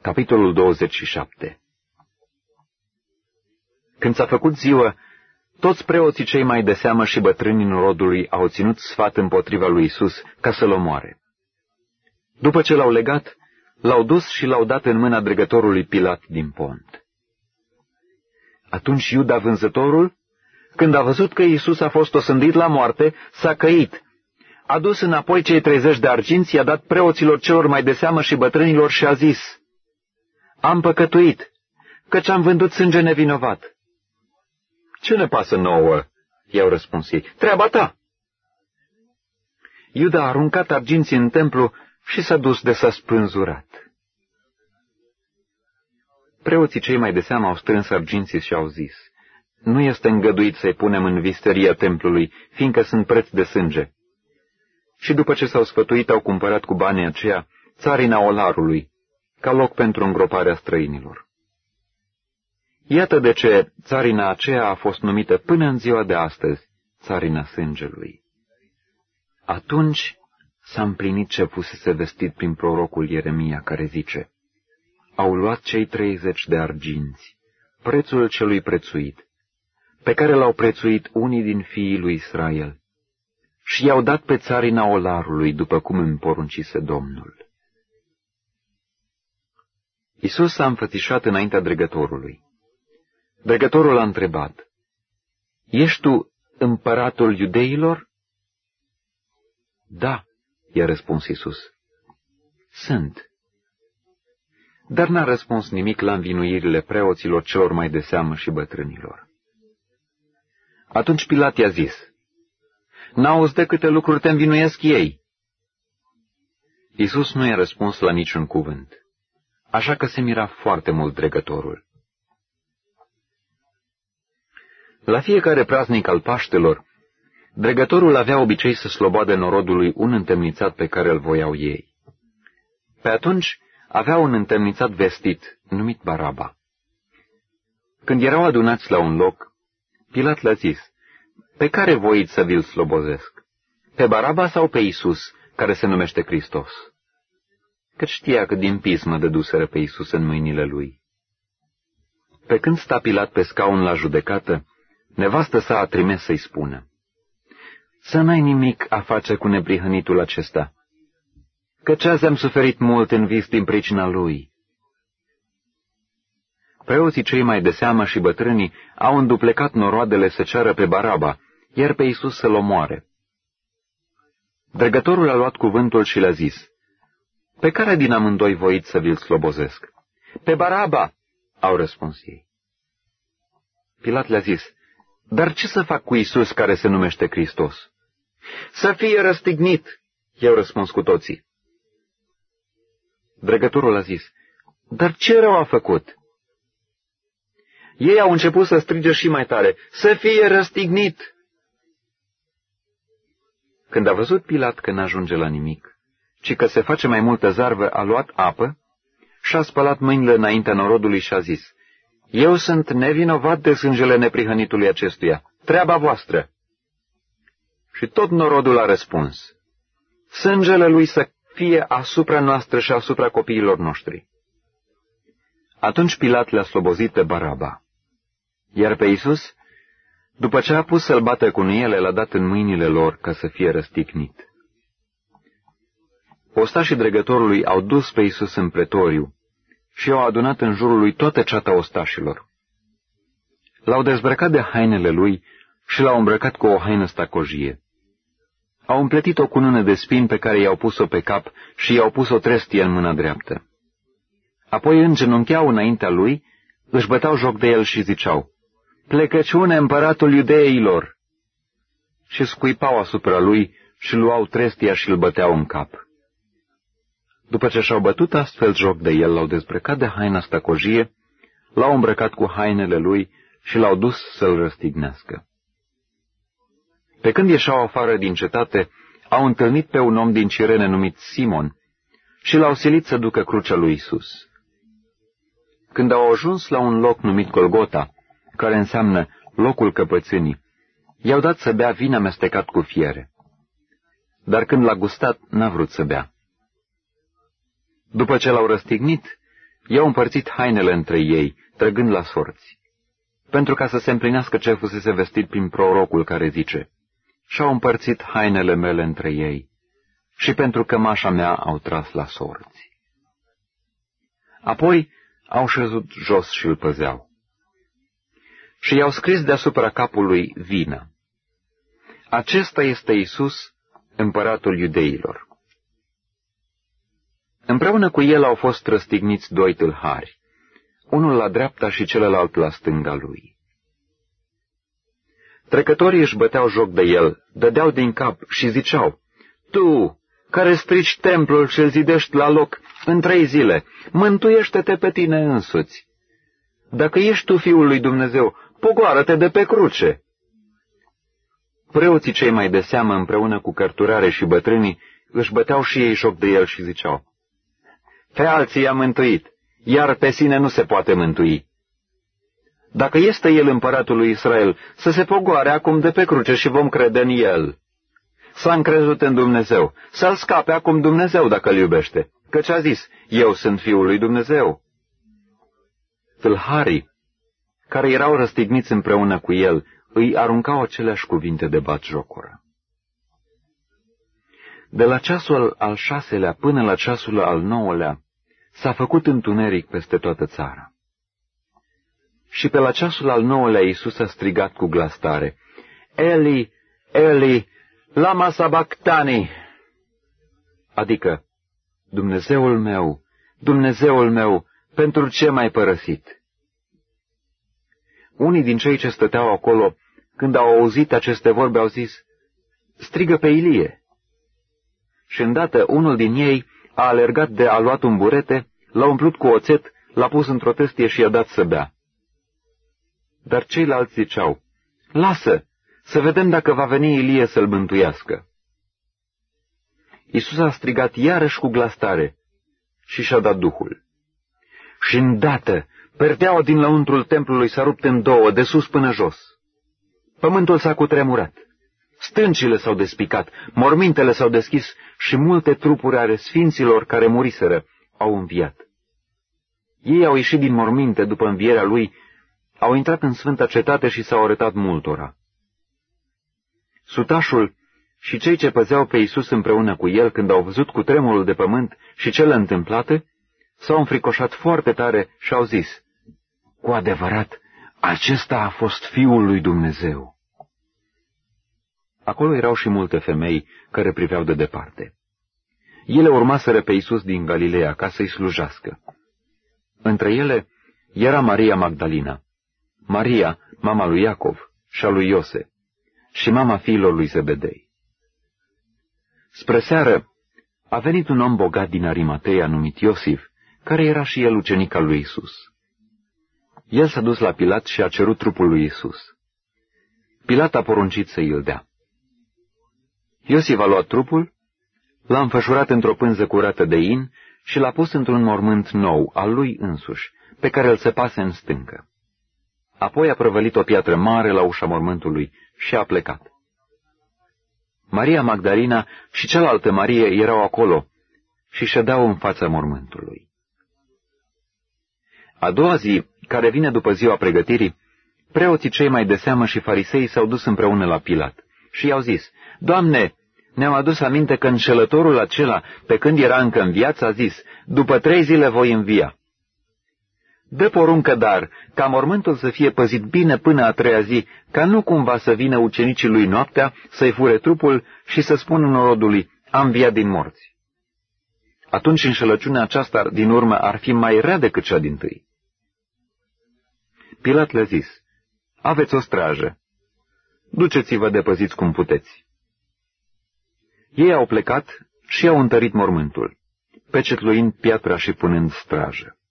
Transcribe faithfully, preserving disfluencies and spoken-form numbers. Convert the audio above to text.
Capitolul douăzeci și șapte. Când s-a făcut ziua, toți preoții cei mai de seamă și bătrânii norodului au ținut sfat împotriva lui Isus ca să-l omoare. După ce l-au legat, l-au dus și l-au dat în mâna dregătorului Pilat din Pont. Atunci Iuda vânzătorul, când a văzut că Iisus a fost osândit la moarte, s-a căit. A dus înapoi cei treizeci de arginți, i-a dat preoților celor mai de seamă și bătrânilor și a zis: Am păcătuit, căci am vândut sânge nevinovat. Ce ne pasă nouă? I-au răspuns ei. Treaba ta! Iuda a aruncat arginții în templu și s-a dus de s-a spânzurat. Preoții cei mai de seamă au strâns arginții și au zis: Nu este îngăduit să-i punem în visteria templului, fiindcă sunt preț de sânge. Și după ce s-au sfătuit, au cumpărat cu banii aceia țarina Olarului, ca loc pentru îngroparea străinilor. Iată de ce țarina aceea a fost numită până în ziua de astăzi țarina sângelui. Atunci s-a împlinit ce fusese vestit prin prorocul Ieremia, care zice: Au luat cei treizeci de arginți, prețul celui prețuit, pe care l-au prețuit unii din fiii lui Israel, și i-au dat pe țarina Olarului, după cum îmi poruncise Domnul. Iisus s-a înfățișat înaintea dregătorului. Dregătorul a întrebat: Ești tu împăratul iudeilor? Da, i-a răspuns Iisus. Sunt. Dar n-a răspuns nimic la învinuirile preoților celor mai de seamă și bătrânilor. Atunci Pilat i-a zis: N-auzi de câte lucruri te învinuiesc ei? Iisus nu i-a răspuns la niciun cuvânt, așa că se mira foarte mult dregătorul. La fiecare praznic al Paștelor, dregătorul avea obicei să sloboade norodului un întemnițat pe care îl voiau ei. Pe atunci avea un întemnițat vestit, numit Baraba. Când erau adunați la un loc, Pilat le-a zis: Pe care voiți să vi-l slobozesc? Pe Baraba sau pe Iisus, care se numește Hristos? Căci știa că din pismă dăduseră pe Iisus în mâinile lui. Pe când sta Pilat pe scaun la judecată, nevastă sa a trimis să-i spună: Să n-ai nimic a face cu neprihănitul acesta, căci azi am suferit mult în vis din pricina lui. Preoții cei mai de seamă și bătrânii au înduplecat noroadele să ceară pe Baraba, iar pe Iisus să-l omoare. Dregătorul a luat cuvântul și le-a zis: Pe care din amândoi voiți să vi-l slobozesc? Pe Baraba, au răspuns ei. Pilat le-a zis: Dar ce să fac cu Iisus care se numește Hristos? Să fie răstignit, i-au răspuns cu toții. Dregătorul a zis: Dar ce rău a făcut? Ei au început să strige și mai tare: Să fie răstignit! Când a văzut Pilat că n-ajunge la nimic, ci că se face mai multă zarvă, a luat apă și a spălat mâinile înaintea norodului și a zis: Eu sunt nevinovat de sângele neprihănitului acestuia, treaba voastră. Și tot norodul a răspuns: Sângele lui să fie asupra noastră și asupra copiilor noștri. Atunci Pilat le-a slobozit pe Baraba, iar pe Iisus, după ce a pus să-l bată cu nuiele, l-a dat în mâinile lor ca să fie răstignit. Ostașii dregătorului au dus pe Iisus în pretoriu și au adunat în jurul lui toată ceata ostașilor. L-au dezbrăcat de hainele lui și l-au îmbrăcat cu o haină stacojie. Au împletit o cunună de spini pe care i-au pus-o pe cap și i-au pus o trestie în mâna dreaptă. Apoi îngenuncheau înaintea lui, își băteau joc de el și ziceau: Plecăciune, împăratul iudeilor! Și scuipau asupra lui și luau trestia și îl băteau în cap. După ce și-au bătut astfel joc de el, l-au dezbrăcat de haina stacojie, l-au îmbrăcat cu hainele lui și l-au dus să-l răstignească. Pe când ieșeau afară din cetate, au întâlnit pe un om din Cirene numit Simon și l-au silit să ducă crucea lui Isus. Când au ajuns la un loc numit Golgota, care înseamnă locul căpățânii, i-au dat să bea vin amestecat cu fiere. Dar când l-a gustat, n-a vrut să bea. După ce l-au răstignit, I-au împărțit hainele între ei, trăgând la sorți, pentru ca să se împlinească ce fusese vestit prin prorocul care zice, și-au împărțit hainele mele între ei, și pentru cămașa mea au tras la sorți. Apoi au șezut jos și îl păzeau. Și i-au scris deasupra capului vină: Acesta este Iisus, împăratul iudeilor. Împreună cu el au fost răstigniți doi tâlhari, unul la dreapta și celălalt la stânga lui. Trecătorii își băteau joc de el, dădeau din cap și ziceau: Tu, care strici templul și îl zidești la loc în trei zile, mântuiește-te pe tine însuți. Dacă ești tu Fiul lui Dumnezeu, pogoară-te de pe cruce. Preoții cei mai de seamă, împreună cu cărturare și bătrânii, își băteau și ei joc de el și ziceau: Pe alții i-a mântuit, iar pe sine nu se poate mântui. Dacă este el împăratul lui Israel, să se pogoare acum de pe cruce și vom crede în el. S-a încrezut în Dumnezeu, să-l scape acum Dumnezeu dacă îl iubește, căci a zis: Eu sunt Fiul lui Dumnezeu. Tâlharii, care erau răstigniți împreună cu el, îi aruncau aceleași cuvinte de batjocură. De la ceasul al șaselea până la ceasul al nouălea s-a făcut întuneric peste toată țara. Și pe la ceasul al nouălea Iisus a strigat cu glas tare: Eli, Eli, lama sabactani, adică: Dumnezeul meu, Dumnezeul meu, pentru ce m-ai părăsit? Unii din cei ce stăteau acolo, când au auzit aceste vorbe, au zis: Strigă pe Ilie. Și îndată unul din ei a alergat de a luat un burete, l-a umplut cu oțet, l-a pus într-o tăstie și i-a dat să bea. Dar ceilalți ziceau: Lasă, să vedem dacă va veni Ilie să-l mântuiască. Iisus a strigat iarăși cu glas tare și și-a dat Duhul. Și îndată perdeaua din lăuntrul templului s-a rupt în două, de sus până jos. Pământul s-a cutremurat, stâncile s-au despicat, mormintele s-au deschis și multe trupuri ale sfinților care muriseră au înviat. Ei au ieșit din morminte după învierea lui, au intrat în sfânta cetate și s-au arătat multora. Sutașul și cei ce păzeau pe Iisus împreună cu el, când au văzut cutremurul de pământ și cele întâmplate, s-au înfricoșat foarte tare și au zis: Cu adevărat, acesta a fost Fiul lui Dumnezeu. Acolo erau și multe femei care priveau de departe. Ele urmaseră pe Iisus din Galileea ca să-i slujească. Între ele era Maria Magdalina, Maria, mama lui Iacov și a lui Iose, și mama fiilor lui Zebedei. Spre seară a venit un om bogat din Arimateia numit Iosif, care era și el ucenic al lui Iisus. El s-a dus la Pilat și a cerut trupul lui Iisus. Pilat a poruncit să îl dea. Iosif a luat trupul, l-a înfășurat într-o pânză curată de in și l-a pus într-un mormânt nou, al lui însuși, pe care îl săpase în stâncă. Apoi a prăvălit o piatră mare la ușa mormântului și a plecat. Maria Magdalena și cealaltă Marie erau acolo și ședeau în fața mormântului. A doua zi, care vine după ziua pregătirii, preoții cei mai de seamă și farisei s-au dus împreună la Pilat și i-au zis: Doamne, ne-am adus aminte că înșelătorul acela, pe când era încă în viață, a zis: După trei zile voi învia. Dă poruncă, dar, ca mormântul să fie păzit bine până a treia zi, ca nu cumva să vină ucenicii lui noaptea, să-i fure trupul și să spună norodului: A înviat din morți. Atunci înșelăciunea aceasta din urmă ar fi mai rea decât cea dintâi. Pilat le-a zis: Aveți o strajă. Duceți-vă de păziți cum puteți. Ei au plecat și au întărit mormântul, pecetluind piatra și punând strajă.